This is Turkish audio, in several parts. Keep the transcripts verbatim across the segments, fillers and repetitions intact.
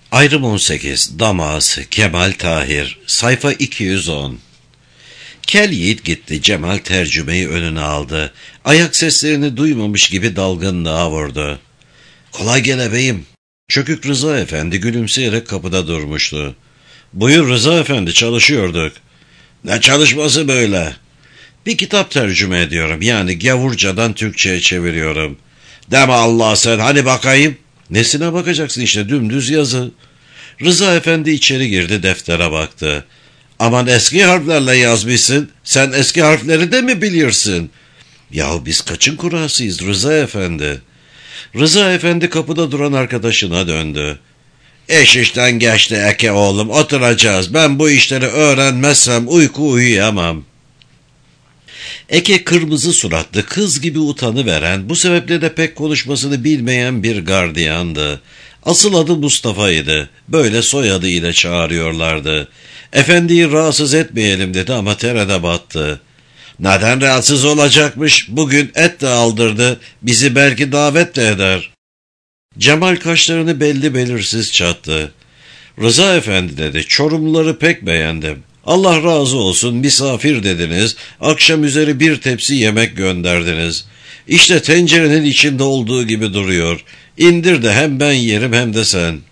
Ayrım on sekiz Damaz Kemal Tahir Sayfa iki yüz on. Kel yiğit gitti, Cemal tercümeyi önüne aldı. Ayak seslerini duymamış gibi dalgınlığa vurdu. "Kolay gele beyim." Çökük Rıza Efendi gülümseyerek kapıda durmuştu. "Buyur Rıza Efendi, çalışıyorduk." "Ne çalışması böyle?" "Bir kitap tercüme ediyorum, yani gavurcadan Türkçe'ye çeviriyorum." "Deme Allah sen, hani bakayım." "Nesine bakacaksın, işte dümdüz yazı." Rıza Efendi içeri girdi, deftere baktı. "Aman eski harflerle yazmışsın, sen eski harfleri de mi bilirsin?" "Yahu biz kaçın kurasıyız Rıza Efendi?" Rıza Efendi kapıda duran arkadaşına döndü. "İş işten geçti Eke oğlum, oturacağız. Ben bu işleri öğrenmezsem uyku uyuyamam." Eke kırmızı suratlı, kız gibi utanıveren, bu sebeple de pek konuşmasını bilmeyen bir gardiyandı. Asıl adı Mustafa'ydı. Böyle soyadı ile çağırıyorlardı. Efendiyi rahatsız etmeyelim dedi ama terede battı. "Neden rahatsız olacakmış? Bugün et de aldırdı. Bizi belki davet de eder." Cemal kaşlarını belli belirsiz çattı. "Rıza Efendi" dedi, "Çorumluları pek beğendim. Allah razı olsun, misafir dediniz, akşam üzeri bir tepsi yemek gönderdiniz. İşte tencerenin içinde olduğu gibi duruyor. İndir de hem ben yerim hem de sen."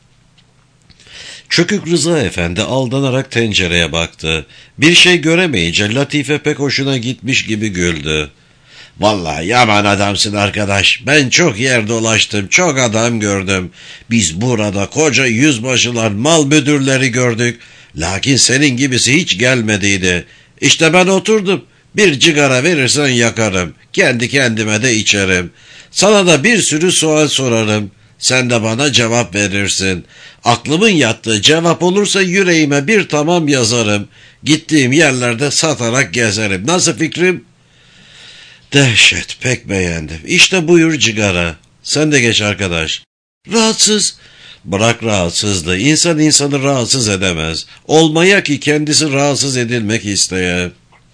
Çökük Rıza Efendi aldanarak tencereye baktı. Bir şey göremeyince Latife pek hoşuna gitmiş gibi güldü. "Vallahi yaman adamsın arkadaş. Ben çok yer dolaştım, çok adam gördüm. Biz burada koca yüzbaşılar, mal müdürleri gördük. Lakin senin gibisi hiç gelmediydi. İşte ben oturdum. Bir cigara verirsen yakarım. Kendi kendime de içerim. Sana da bir sürü sual sorarım. Sen de bana cevap verirsin. Aklımın yattığı cevap olursa yüreğime bir tamam yazarım. Gittiğim yerlerde satarak gezerim. Nasıl fikrim?" "Dehşet, pek beğendim. İşte buyur cigara. Sen de geç arkadaş." "Rahatsız." "Bırak rahatsızlığı. İnsan insanı rahatsız edemez. Olmaya ki kendisi rahatsız edilmek isteye."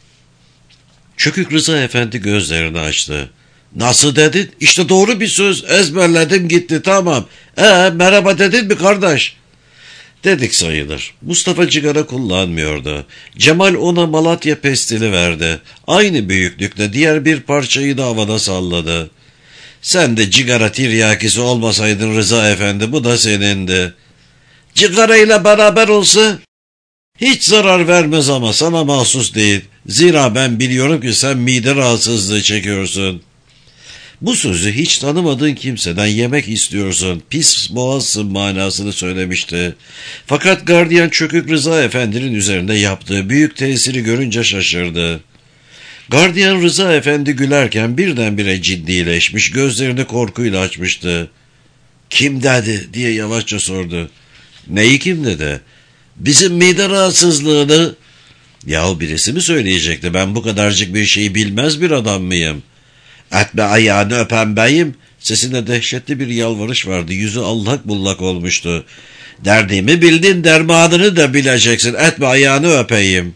Çökük Rıza Efendi gözlerini açtı. "Nasıl dedin? İşte doğru bir söz. Ezberledim gitti, tamam. Ee, merhaba dedin mi kardeş?" "Dedik sayılır." Mustafa cigara kullanmıyordu. Cemal ona Malatya pestili verdi. Aynı büyüklükte diğer bir parçayı da havada salladı. "Sen de cigara tiryakisi olmasaydın Rıza Efendi, bu da senindi." "Cigarayla beraber olsa?" "Hiç zarar vermez ama sana mahsus değil. Zira ben biliyorum ki sen mide rahatsızlığı çekiyorsun. Bu sözü hiç tanımadığın kimseden yemek istiyorsun, pis boğazsın manasını söylemişti. Fakat gardiyan Çökük Rıza Efendi'nin üzerinde yaptığı büyük tesiri görünce şaşırdı. Gardiyan Rıza Efendi gülerken birdenbire ciddileşmiş, gözlerini korkuyla açmıştı. "Kim dedi?" diye yavaşça sordu. "Neyi kim dedi?" "Bizim mide rahatsızlığını." "Yahu birisi mi söyleyecekti? Ben bu kadarcık bir şeyi bilmez bir adam mıyım?" "Etme ayağını öpen beyim." Sesinde dehşetli bir yalvarış vardı. Yüzü allak bullak olmuştu. "Derdimi bildin, dermanını da bileceksin. Etme ayağını öpeyim."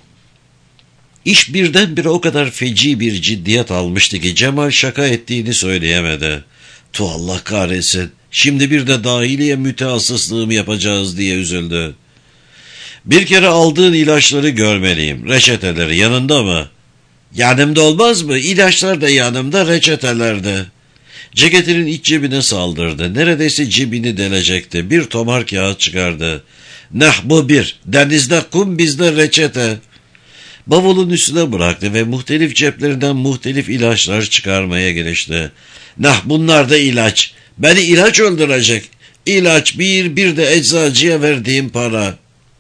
İş birdenbire o kadar feci bir ciddiyet almıştı ki Cemal şaka ettiğini söyleyemedi. "Tu Allah kahretsin. Şimdi bir de dahiliye mütehassıslığımı yapacağız" diye üzüldü. "Bir kere aldığın ilaçları görmeliyim. Reçeteleri yanında mı?" "Yanımda olmaz mı? İlaçlar da yanımda, reçeteler de." Ceketinin iç cebine saldırdı. Neredeyse cebini delecekti. Bir tomar kağıt çıkardı. "Nah bu bir. Denizde kum, bizde reçete." Bavulun üstüne bıraktı ve muhtelif ceplerinden muhtelif ilaçlar çıkarmaya girişti. "Nah bunlar da ilaç. Beni ilaç öldürecek. İlaç bir, bir de eczacıya verdiğim para."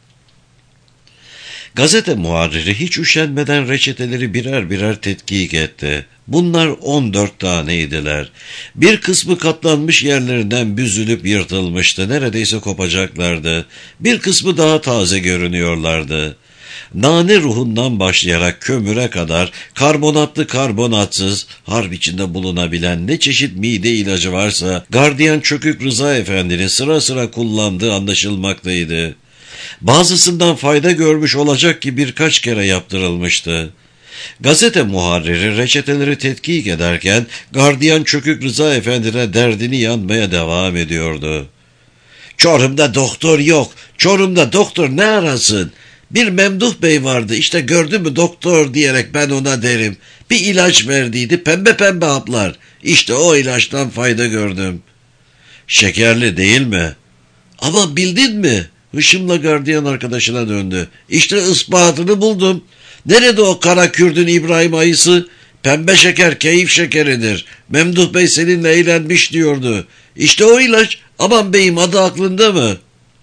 Gazete muharriri hiç üşenmeden reçeteleri birer birer tetkik etti. Bunlar on dört taneydiler. Bir kısmı katlanmış yerlerinden büzülüp yırtılmıştı. Neredeyse kopacaklardı. Bir kısmı daha taze görünüyorlardı. Nane ruhundan başlayarak kömüre kadar karbonatlı karbonatsız, harp içinde bulunabilen ne çeşit mide ilacı varsa gardiyan Çökük Rıza Efendi'nin sıra sıra kullandığı anlaşılmaktaydı. Bazısından fayda görmüş olacak ki birkaç kere yaptırılmıştı. Gazete muharriri reçeteleri tetkik ederken gardiyan Çökük Rıza Efendi'ne derdini yanmaya devam ediyordu. Çorum'da doktor yok. Çorum'da doktor ne arasın? Bir Memduh Bey vardı, işte gördün mü doktor diyerek ben ona derim. Bir ilaç verdiydi, pembe pembe haplar. İşte o ilaçtan fayda gördüm. Şekerli değil mi? Ama bildin mi? Hışımla gardiyan arkadaşına döndü. İşte ispatını buldum. Nerede o kara Kürdün İbrahim ayısı? Pembe şeker keyif şekeridir. Memduh Bey seninle eğlenmiş diyordu. İşte o ilaç. Aman beyim, adı aklında mı?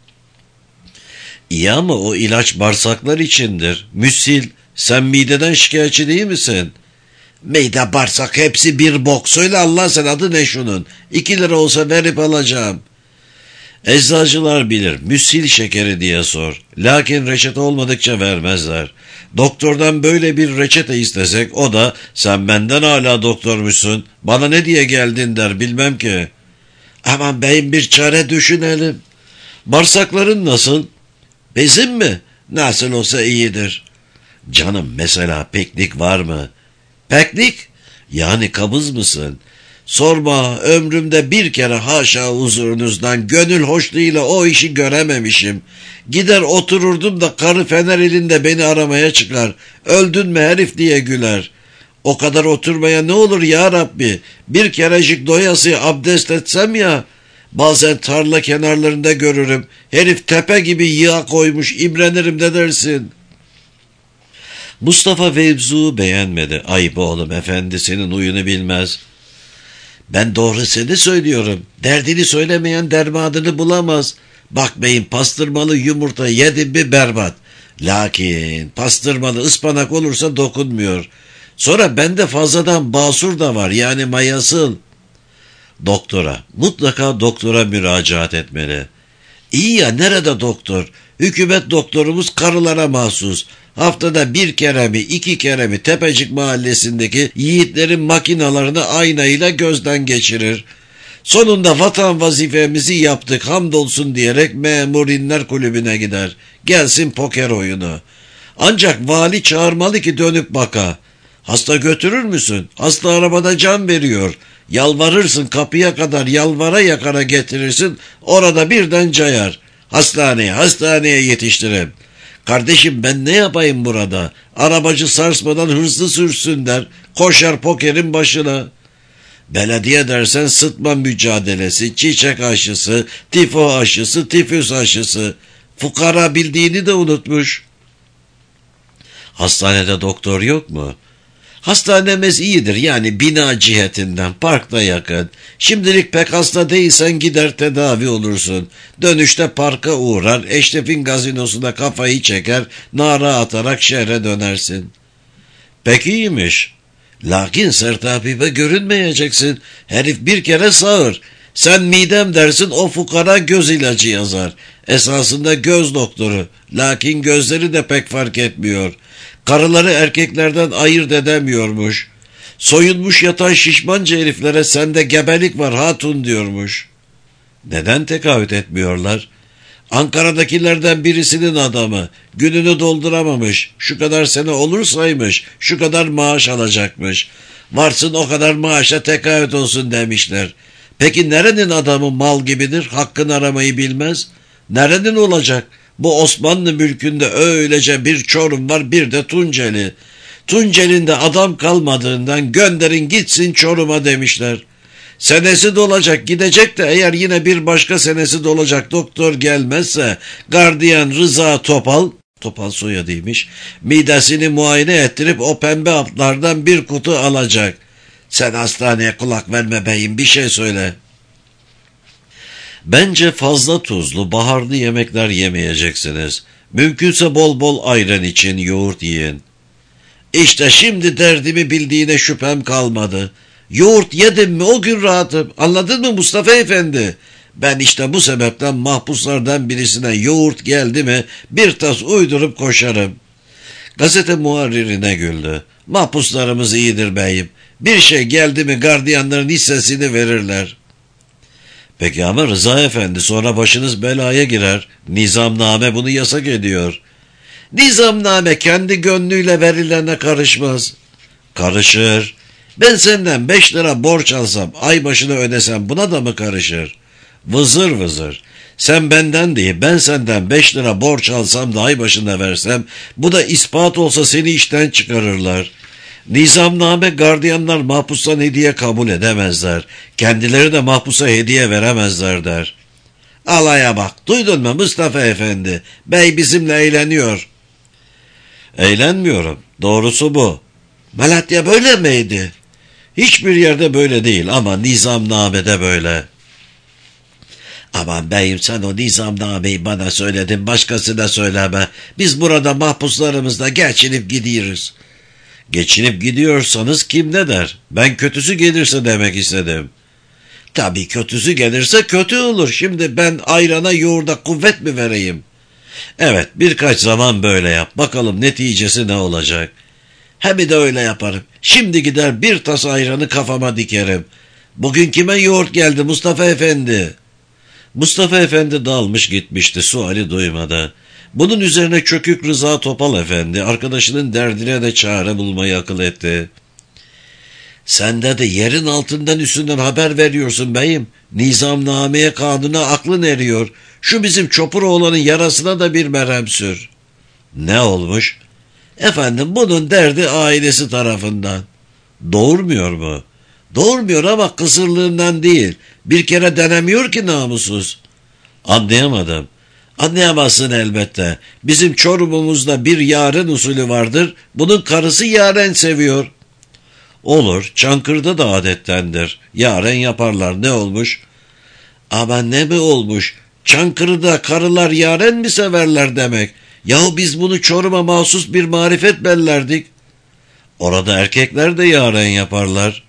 İyi ama o ilaç bağırsaklar içindir. Müsil, sen mideden şikayetçi değil misin? Mide, bağırsak hepsi bir bok. Söyle Allah, sen adı ne şunun? İki lira olsa verip alacağım. Eczacılar bilir, müsil şekeri diye sor. Lakin reçete olmadıkça vermezler. Doktordan böyle bir reçete istesek, o da sen benden hala doktormuşsun, bana ne diye geldin der, bilmem ki. Aman beyim, bir çare düşünelim. Bağırsakların nasıl? Bizim mi? Nasıl olsa iyidir. Canım, mesela peklik var mı? Peklik? Yani kabız mısın? Sorma, ömrümde bir kere haşa huzurunuzdan gönül hoşluğuyla o işi görememişim. Gider otururdum da karı fener elinde beni aramaya çıkar. Öldün mü herif diye güler. O kadar oturmaya ne olur ya Rabbi? Bir kerecik doyası abdest etsem ya. Bazen tarla kenarlarında görürüm. Herif tepe gibi yağ koymuş, imrenirim de dersin. Mustafa Vevzu beğenmedi. Ayıp oğlum efendi, senin huyunu bilmez. Ben doğrusunu söylüyorum. Derdini söylemeyen dermanını bulamaz. Bak beyim, pastırmalı yumurta yedim bir berbat. Lakin pastırmalı ıspanak olursa dokunmuyor. Sonra bende fazladan basur da var, yani mayasıl. Doktora, mutlaka doktora müracaat etmeli. İyi ya, nerede doktor? Hükümet doktorumuz karılara mahsus. Haftada bir kere mi iki kere mi Tepecik mahallesindeki yiğitlerin makinalarını aynayla gözden geçirir. Sonunda vatan vazifemizi yaptık hamdolsun diyerek Memurinler Kulübü'ne gider. Gelsin poker oyunu. Ancak vali çağırmalı ki dönüp baka. Hasta götürür müsün? Hasta arabada can veriyor. Yalvarırsın, kapıya kadar yalvara yakara getirirsin, orada birden cayar. Hastaneye, hastaneye yetiştirin. Kardeşim, ben ne yapayım burada? Arabacı sarsmadan hırslı sürsün der, koşar pokerin başına. Belediye dersen sıtma mücadelesi, çiçek aşısı, tifo aşısı, tifüs aşısı. Fukara bildiğini de unutmuş. Hastanede doktor yok mu? Hastanemiz iyidir, yani bina cihetinden, parkta yakın. Şimdilik pek hasta değilsen gider tedavi olursun. Dönüşte parka uğrar, Eşref'in gazinosunda kafayı çeker, nara atarak şehre dönersin. Pek iyiymiş. Lakin sertapibe görünmeyeceksin. Herif bir kere sağır. Sen midem dersin, o fukara göz ilacı yazar. Esasında göz doktoru. Lakin gözleri de pek fark etmiyor. Karıları erkeklerden ayırt edemiyormuş. Soyunmuş yatan şişmanca heriflere sende gebelik var hatun diyormuş. Neden tekavüt etmiyorlar? Ankara'dakilerden birisinin adamı gününü dolduramamış, şu kadar sene olursaymış, şu kadar maaş alacakmış. Varsın o kadar maaşa tekavüt olsun demişler. Peki nerenin adamı mal gibidir, hakkını aramayı bilmez? Nerenin olacak? Bu Osmanlı mülkünde öylece bir Çorum var, bir de Tunceli. Tunceli'nde adam kalmadığından gönderin gitsin Çorum'a demişler. Senesi dolacak, gidecek de eğer yine bir başka senesi dolacak doktor gelmezse gardiyan Rıza Topal, Topal soyadıymış, midesini muayene ettirip o pembe haplardan bir kutu alacak. Sen hastaneye kulak verme beyim, bir şey söyle. Bence fazla tuzlu, baharlı yemekler yemeyeceksiniz. Mümkünse bol bol ayran için yoğurt yiyin. İşte şimdi derdimi bildiğine şüphem kalmadı. Yoğurt yedim mi o gün rahatım. Anladın mı Mustafa Efendi? Ben işte bu sebepten mahpuslardan birisine yoğurt geldi mi bir tas uydurup koşarım. Gazete muharririne güldü. Mahpuslarımız iyidir beyim. Bir şey geldi mi gardiyanların hissesini verirler. Peki ama Rıza Efendi, sonra başınız belaya girer. Nizamname bunu yasak ediyor. Nizamname kendi gönlüyle verilene karışmaz. Karışır. Ben senden beş lira borç alsam, ay başına ödesem buna da mı karışır? Vızır vızır. Sen benden değil, ben senden beş lira borç alsam da ay başına versem, bu da ispat olsa seni işten çıkarırlar. Nizamname gardiyanlar mahpustan hediye kabul edemezler. Kendileri de mahpusa hediye veremezler der. Alaya bak, duydun mu Mustafa Efendi? Bey bizimle eğleniyor. Eğlenmiyorum, doğrusu bu. Malatya böyle miydi? Hiçbir yerde böyle değil ama nizamnamede böyle. Aman beyim, sen o nizamnameyi bana söyledin, başkasına söyleme. Biz burada mahpuslarımızla geçinip gidiyoruz. Geçinip gidiyorsanız kim ne der? Ben kötüsü gelirse demek istedim. Tabii kötüsü gelirse kötü olur. Şimdi ben ayrana yoğurda kuvvet mi vereyim? Evet, birkaç zaman böyle yap. Bakalım neticesi ne olacak? Hem de öyle yaparım. Şimdi gider bir tas ayranı kafama dikerim. Bugün kime yoğurt geldi Mustafa Efendi? Mustafa Efendi dalmış gitmişti, suali duymadı. Bunun üzerine Çökük Rıza Topal Efendi arkadaşının derdine de çare bulmayı akıl etti. Sen de de yerin altından üstünden haber veriyorsun beyim. Nizamnameye, kanuna aklın eriyor. Şu bizim Çopuroğlan'ın yarasına da bir merhem sür. Ne olmuş? Efendim bunun derdi ailesi tarafından. Doğurmuyor mu? Doğurmuyor ama kısırlığından değil. Bir kere denemiyor ki namussuz. Anlayamadım. Anlayamazsın elbette. Bizim Çorum'umuzda bir yaren usulü vardır. Bunun karısı yaren seviyor. Olur, Çankırı'da da adettendir. Yaren yaparlar, ne olmuş? Ama ne mi olmuş? Çankırı'da karılar yaren mi severler demek? Yahu biz bunu Çorum'a mahsus bir marifet bellerdik. Orada erkekler de yaren yaparlar.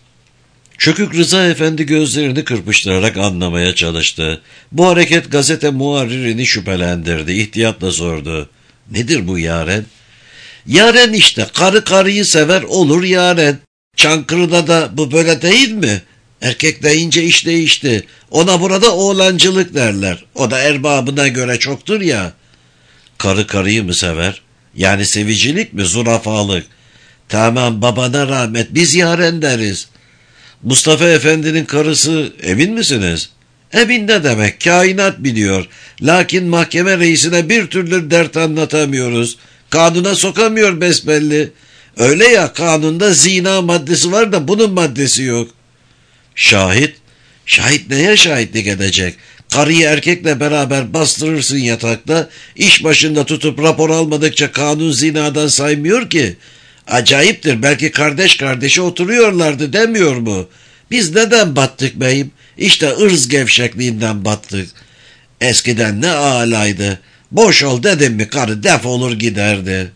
Çökük Rıza Efendi gözlerini kırpıştırarak anlamaya çalıştı. Bu hareket gazete muharririni şüphelendirdi. İhtiyatla sordu. Nedir bu yaren? Yaren işte, karı karıyı sever olur yaren. Çankırı'da da bu böyle değil mi? Erkek deyince iş değişti. Ona burada oğlancılık derler. O da erbabına göre çoktur ya. Karı karıyı mı sever? Yani sevicilik mi, zurafalık? Tamam, babana rahmet, biz yaren deriz. Mustafa Efendi'nin karısı, emin misiniz? Emin ne demek, kainat biliyor. Lakin mahkeme reisine bir türlü dert anlatamıyoruz. Kanuna sokamıyor besbelli. Öyle ya, kanunda zina maddesi var da bunun maddesi yok. Şahit? Şahit neye şahitlik edecek? Karıyı erkekle beraber bastırırsın yatakta, iş başında tutup rapor almadıkça kanun zinadan saymıyor ki. Acayiptir, belki kardeş kardeşe oturuyorlardı demiyor mu? Biz neden battık beyim? İşte ırz gevşekliğinden battık. Eskiden ne alaydı. Boş ol dedim mi karı defolur giderdi.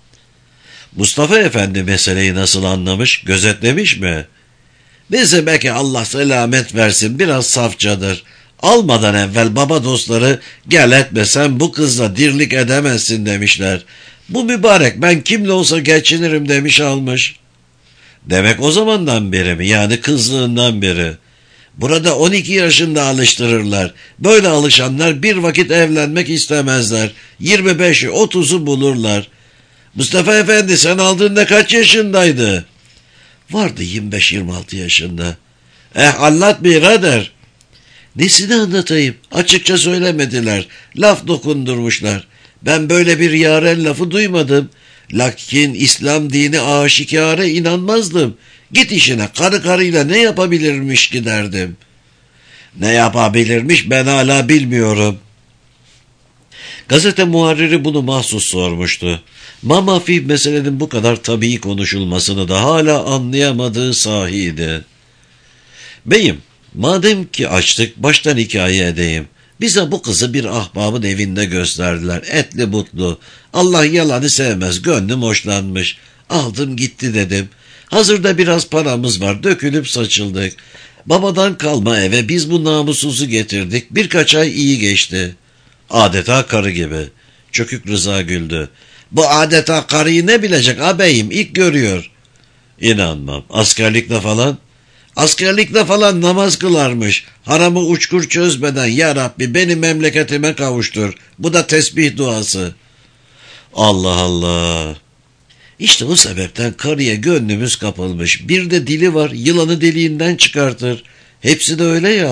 Mustafa Efendi meseleyi nasıl anlamış, gözetlemiş mi? Bizim belki Allah selamet versin biraz safçadır. Almadan evvel baba dostları gel etme sen bu kızla dirlik edemezsin demişler. Bu mübarek ben kimle olsa geçinirim demiş almış. Demek o zamandan beri mi, yani kızlığından beri? Burada on iki yaşında alıştırırlar. Böyle alışanlar bir vakit evlenmek istemezler. yirmi beşi otuzu bulurlar. Mustafa Efendi sen aldığında kaç yaşındaydı? Vardı yirmi beş yirmi altı yaşında. Eh anlat birader. Nesini anlatayım? Açıkça söylemediler. Laf dokundurmuşlar. Ben böyle bir yaren lafı duymadım. Lakin İslam dini aşikare inanmazdım. Git işine, karı karıyla ne yapabilirmiş ki derdim. Ne yapabilirmiş ben hala bilmiyorum. Gazete muharriri bunu mahsus sormuştu. Mamafi meselenin bu kadar tabii konuşulmasını da hala anlayamadığı sahiydi. Beyim, madem ki açtık baştan hikaye edeyim. Bize bu kızı bir ahbabın evinde gösterdiler. Etli butlu. Allah yalanı sevmez. Gönlüm hoşlanmış. Aldım gitti dedim. Hazırda biraz paramız var. Dökülüp saçıldık. Babadan kalma eve biz bu namussuzu getirdik. Birkaç ay iyi geçti. Adeta karı gibi. Çökük Rıza güldü. Bu adeta karıyı ne bilecek ağabeyim, ilk görüyor. İnanmam. Askerlikle falan? Askerlikle falan namaz kılarmış. Haramı uçkur çözmeden ya Rabbi beni memleketime kavuştur. Bu da tesbih duası. Allah Allah. İşte o sebepten karıya gönlümüz kapılmış. Bir de dili var, yılanı deliğinden çıkartır. Hepsi de öyle ya.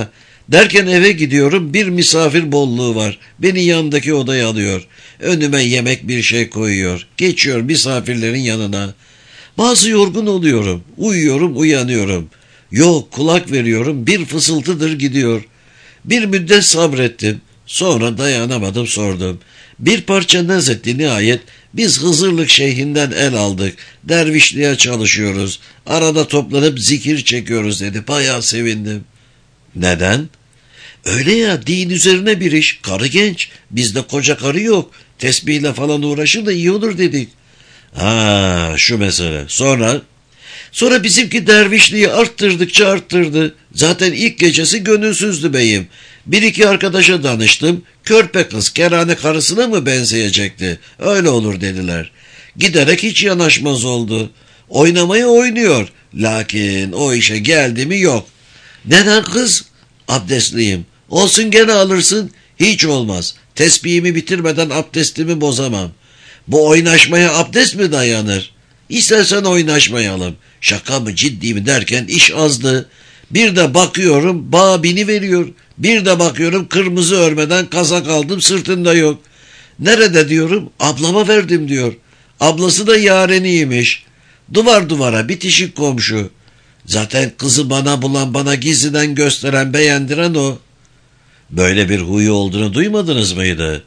Derken eve gidiyorum, bir misafir bolluğu var. Beni yanındaki odaya alıyor. Önüme yemek bir şey koyuyor. Geçiyor misafirlerin yanına. Bazı yorgun oluyorum. Uyuyorum, uyanıyorum. Yok, kulak veriyorum, bir fısıltıdır gidiyor. Bir müddet sabrettim. Sonra dayanamadım, sordum. Bir parça naz etti nihayet. Biz Hızırlık şeyhinden el aldık. Dervişliğe çalışıyoruz. Arada toplanıp zikir çekiyoruz dedi. Bayağı sevindim. Neden? Öyle ya, din üzerine bir iş. Karı genç. Bizde koca karı yok. Tesbihle falan uğraşır da iyi olur dedik. Ha, şu mesele. Sonra? Sonra bizimki dervişliği arttırdıkça arttırdı. Zaten ilk gecesi gönülsüzdü beyim. Bir iki arkadaşa danıştım. Körpe kız kerane karısına mı benzeyecekti? Öyle olur dediler. Giderek hiç yanaşmaz oldu. Oynamayı oynuyor. Lakin o işe geldi mi yok. Neden kız? Abdestliyim. Olsun, gene alırsın. Hiç olmaz. Tesbihimi bitirmeden abdestimi bozamam. Bu oynaşmaya abdest mi dayanır? İstersen oynaşmayalım. Şaka mı ciddi mi derken iş azdı. Bir de bakıyorum bağ bini veriyor. Bir de bakıyorum kırmızı örmeden kazak aldım, sırtında yok. Nerede diyorum, ablama verdim diyor. Ablası da yareniymiş. Duvar duvara bitişik komşu. Zaten kızı bana bulan, bana gizliden gösteren, beğendiren o. Böyle bir huyu olduğunu duymadınız mıydı?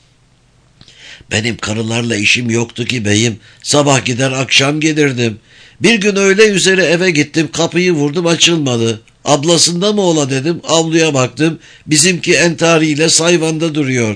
Benim karılarla işim yoktu ki beyim. Sabah gider akşam gelirdim. Bir gün öğle üzeri eve gittim, kapıyı vurdum, açılmadı. Ablasında mı ola dedim, avluya baktım. Bizimki entariyle sayvanda duruyor.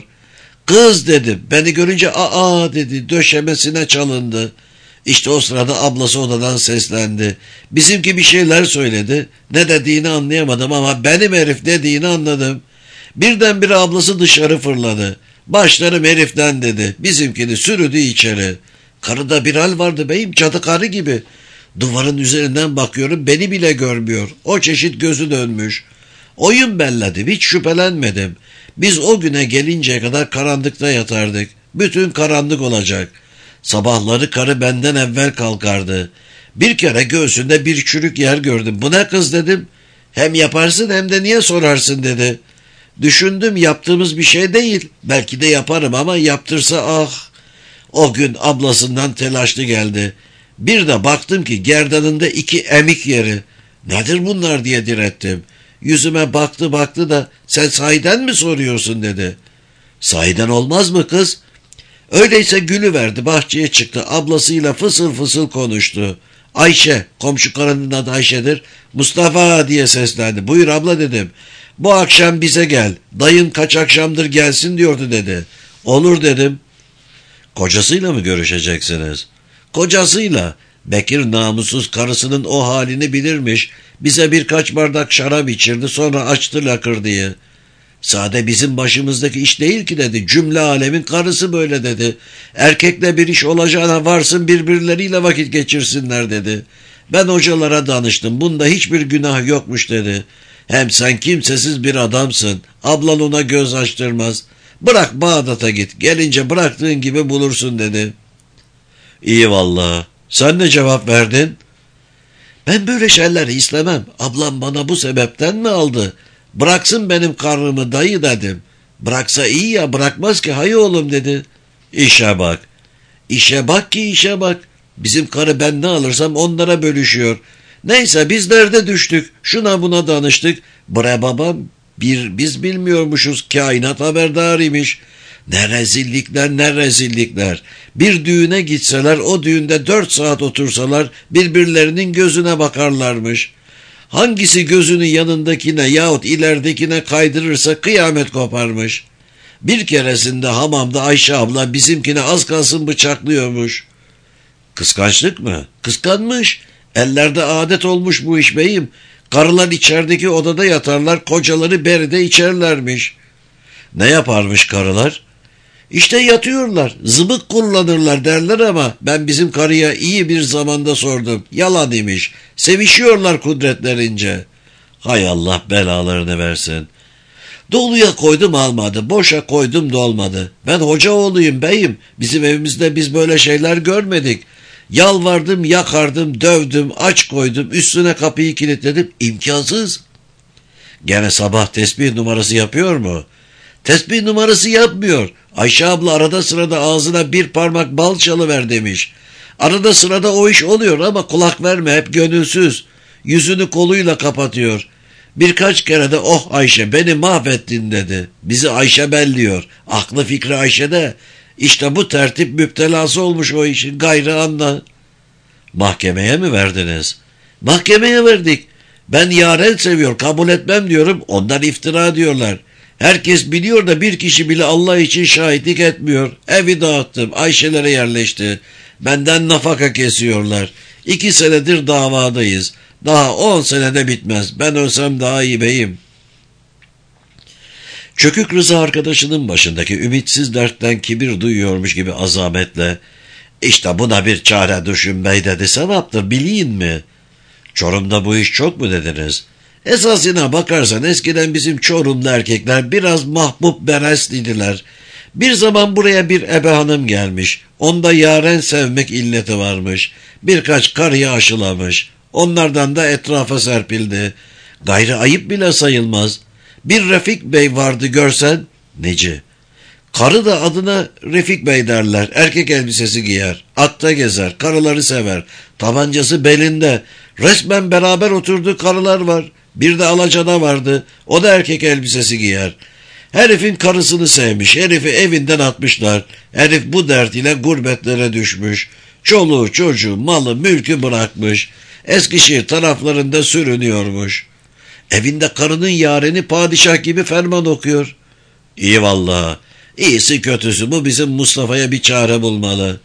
Kız dedim, beni görünce aa dedi, döşemesine çalındı. İşte o sırada ablası odadan seslendi. Bizimki bir şeyler söyledi. Ne dediğini anlayamadım ama benim herif dediğini anladım. Birdenbire ablası dışarı fırladı. Başlarım heriften dedi. Bizimkini sürüdü içeri. Karıda bir hal vardı beyim, cadı karı gibi. Duvarın üzerinden bakıyorum, beni bile görmüyor. O çeşit gözü dönmüş. Oyun belladım, hiç şüphelenmedim. Biz o güne gelinceye kadar karanlıkta yatardık. Bütün karanlık olacak. Sabahları karı benden evvel kalkardı. Bir kere göğsünde bir çürük yer gördüm. Bu ne kız dedim. Hem yaparsın hem de niye sorarsın dedi. Düşündüm, yaptığımız bir şey değil. Belki de yaparım ama yaptırsa ah. O gün ablasından telaşlı geldi. Bir de baktım ki gerdanında iki emik yeri. Nedir bunlar diye direttim. Yüzüme baktı baktı da sen sahiden mi soruyorsun dedi. Sahiden olmaz mı kız? Öyleyse gülüverdi, bahçeye çıktı. Ablasıyla fısıl fısıl konuştu. Ayşe, komşu karının adı Ayşe'dir. Mustafa diye seslendi. Buyur abla dedim. Bu akşam bize gel. Dayın kaç akşamdır gelsin diyordu dedi. Olur dedim. Kocasıyla mı görüşeceksiniz? Kocasıyla. Bekir namussuz karısının o halini bilirmiş. Bize birkaç bardak şarap içirdi, sonra açtı lakırdıyı. Sade bizim başımızdaki iş değil ki dedi. Cümle alemin karısı böyle dedi. Erkekle bir iş olacağına varsın birbirleriyle vakit geçirsinler dedi. Ben hocalara danıştım. Bunda hiçbir günah yokmuş dedi. Hem sen kimsesiz bir adamsın. Ablan ona göz açtırmaz. Bırak Bağdat'a git. Gelince bıraktığın gibi bulursun dedi. İyi vallahi. Sen ne cevap verdin? Ben böyle şeyleri istemem. Ablam bana bu sebepten mi aldı? Bıraksın benim karnımı dayı dedim. Bıraksa iyi ya, bırakmaz ki hay oğlum dedi. İşe bak. İşe bak ki işe bak. Bizim karı ben ne alırsam onlara bölüşüyor. Neyse biz derde düştük. Şuna buna danıştık. Bre babam, bir biz bilmiyormuşuz, kainat haberdarıymış. Ne rezillikler ne rezillikler. Bir düğüne gitseler, o düğünde dört saat otursalar birbirlerinin gözüne bakarlarmış. Hangisi gözünü yanındakine yahut ileridekine kaydırırsa kıyamet koparmış. Bir keresinde hamamda Ayşe abla bizimkine az kalsın bıçaklıyormuş. Kıskançlık mı? Kıskanmış. Ellerde adet olmuş bu iş beyim. Karılar içerideki odada yatarlar, kocaları beride içerlermiş. Ne yaparmış karılar? İşte yatıyorlar, zıbık kullanırlar derler ama ben bizim karıya iyi bir zamanda sordum. Yalan imiş. Sevişiyorlar kudretlerince. Hay Allah belalarını versin. Doluya koydum almadı, boşa koydum dolmadı. Ben hoca oğluyum beyim. Bizim evimizde biz böyle şeyler görmedik. Yalvardım, yakardım, dövdüm, aç koydum, üstüne kapıyı kilitledim. İmkansız. Gene sabah tesbih numarası yapıyor mu? Tesbih numarası yapmıyor. Ayşe abla arada sırada ağzına bir parmak bal çalıver demiş. Arada sırada o iş oluyor ama kulak verme, hep gönülsüz. Yüzünü koluyla kapatıyor. Birkaç kere de oh Ayşe beni mahvettin dedi. Bizi Ayşe belliyor. Aklı fikri Ayşe'de. İşte bu tertip müptelası olmuş o işin, gayrı anla. Mahkemeye mi verdiniz? Mahkemeye verdik. Ben Yaren seviyor, kabul etmem diyorum. Onlar iftira diyorlar. Herkes biliyor da bir kişi bile Allah için şahitlik etmiyor. Evi dağıttım, Ayşelere yerleşti. Benden nafaka kesiyorlar. İki senedir davadayız. Daha on senede bitmez. Ben ölsem daha iyi beyim. Çökük Rıza arkadaşının başındaki ümitsiz dertten kibir duyuyormuş gibi azametle, İşte buna bir çare düşün bey dedi. Sevaptır, bileyim mi? Çorum'da bu iş çok mu dediniz? Esasına bakarsan eskiden bizim Çorumlu erkekler biraz mahbub beresliydiler. Bir zaman buraya bir ebe hanım gelmiş. Onda Yaren sevmek illeti varmış. Birkaç karıya aşılamış. Onlardan da etrafa serpildi. Gayrı ayıp bile sayılmaz. Bir Refik Bey vardı görsen. Neci? Karı da adına Refik Bey derler. Erkek elbisesi giyer. Atta gezer. Karıları sever. Tabancası belinde. Resmen beraber oturduğu karılar var. Bir de Alaca'da vardı. O da erkek elbisesi giyer. Herifin karısını sevmiş. Herifi evinden atmışlar. Herif bu dert ile gurbetlere düşmüş. Çoluğu çocuğu malı mülkü bırakmış. Eskişehir taraflarında sürünüyormuş. Evinde karının Yaren'i padişah gibi ferman okuyor. İyi vallahi. İyisi kötüsü bu bizim Mustafa'ya bir çare bulmalı.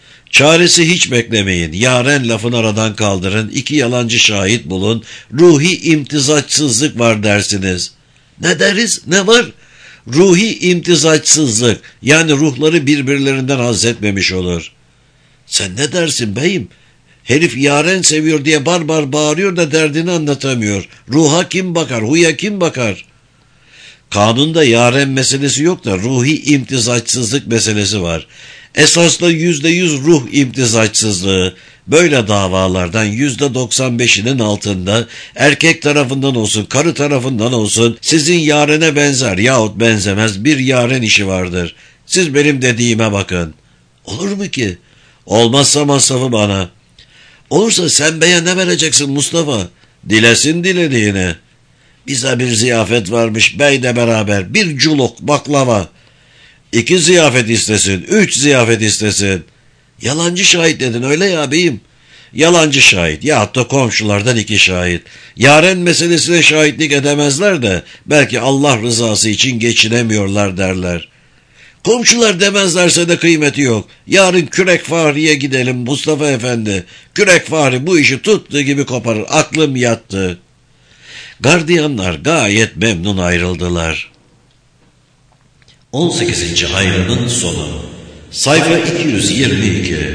Çaresi hiç beklemeyin. Yaren lafını aradan kaldırın. İki yalancı şahit bulun. Ruhi imtizaçsızlık var dersiniz. Ne deriz? Ne var? Ruhi imtizaçsızlık. Yani ruhları birbirlerinden haz etmemiş olur. Sen ne dersin beyim? Herif Yaren seviyor diye bar bar bağırıyor da derdini anlatamıyor. Ruha kim bakar? Huya kim bakar? Kanunda Yaren meselesi yok da ruhi imtizaçsızlık meselesi var. Esaslı yüzde yüz ruh imtizaçsızlığı. Böyle davalardan yüzde doksan beşinin altında erkek tarafından olsun karı tarafından olsun sizin Yaren'e benzer yahut benzemez bir Yaren işi vardır. Siz benim dediğime bakın. Olur mu ki? Olmazsa masrafı bana. Olursa sen beye ne vereceksin Mustafa? Dilesin dilediğini. Bize bir ziyafet varmış beyle beraber. Bir culuk baklava. İki ziyafet istesin. Üç ziyafet istesin. Yalancı şahit dedin öyle ya beyim. Yalancı şahit yahut da komşulardan iki şahit. Yaren meselesine şahitlik edemezler de belki Allah rızası için geçinemiyorlar derler. Komşular demezlerse de kıymeti yok. Yarın Kürek Fahri'ye gidelim Mustafa Efendi. Kürek Fahri bu işi tuttuğu gibi koparır. Aklım yattı. Gardiyanlar gayet memnun ayrıldılar. on sekizinci hayrının sonu. Sayfa iki yüz yirmi iki.